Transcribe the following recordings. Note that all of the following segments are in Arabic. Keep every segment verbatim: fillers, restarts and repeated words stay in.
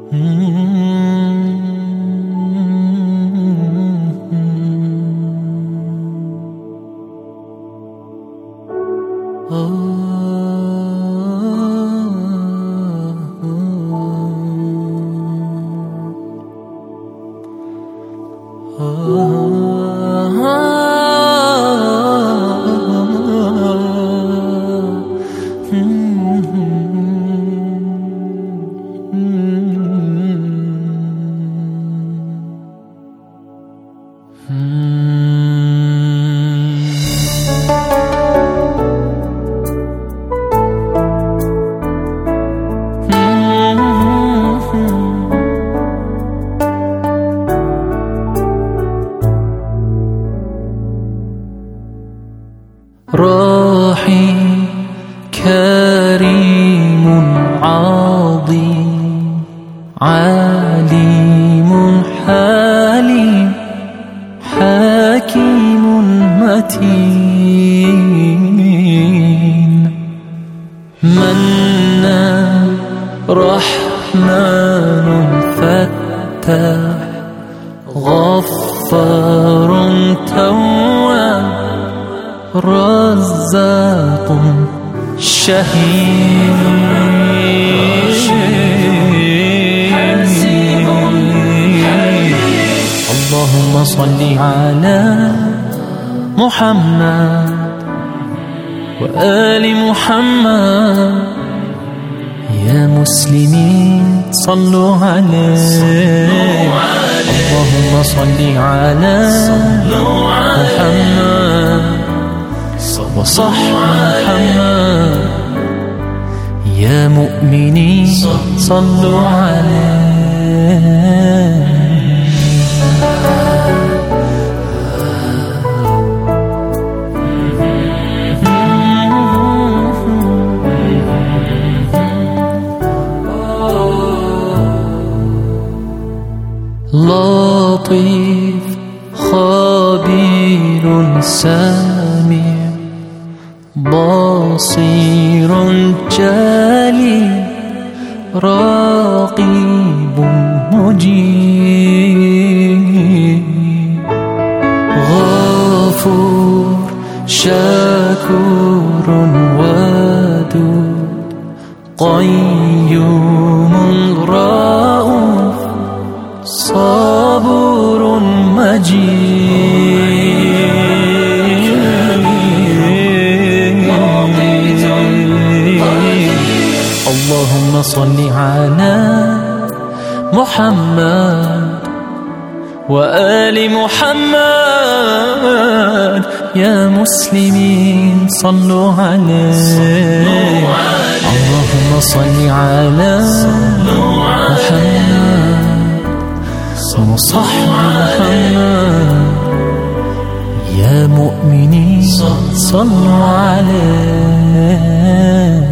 راحي كريم عظيم عليم حليم حكيم متين منّا رحمن فتاح غفار تواب رزاق شهيد اللهم صل على محمد وآل محمد يا مسلمين صلوا عليه اللهم صل على محمد وصح محمد يا مؤمنين صلوا عليه لطيف خبير سميع بصير جليل رقيب مجيب غفور شكور ودود قيوم رؤوف صبور مجيد اللهم صل على محمد وآل محمد يا مسلمين صلوا عليه اللهم صل على محمد وصح محمد يا مؤمنين صلوا عليه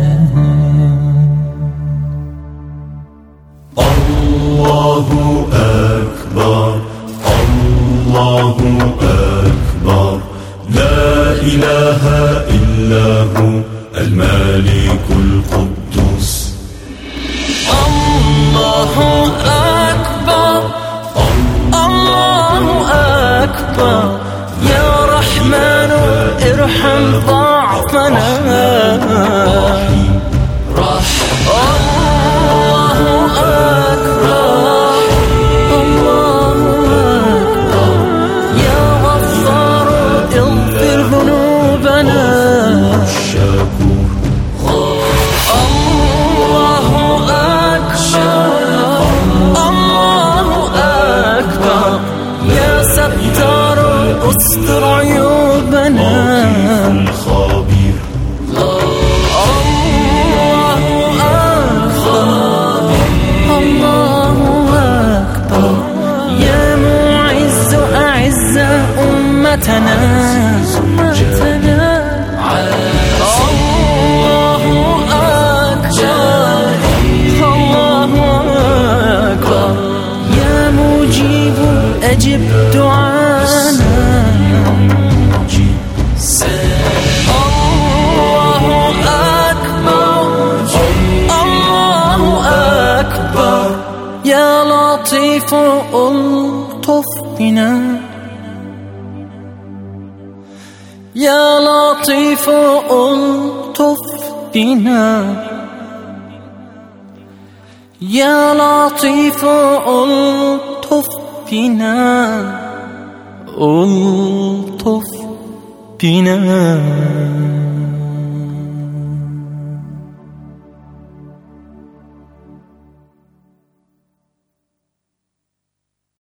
الله أكبر الله أكبر لا إله إلا هو الملك القدوس الله أكبر الله أكبر يا رحمن ارحم ضعفنا لطيف ألطف بنا، يا لطيف ألطف بنا، يا لطيف ألطف بنا، ألطف بنا.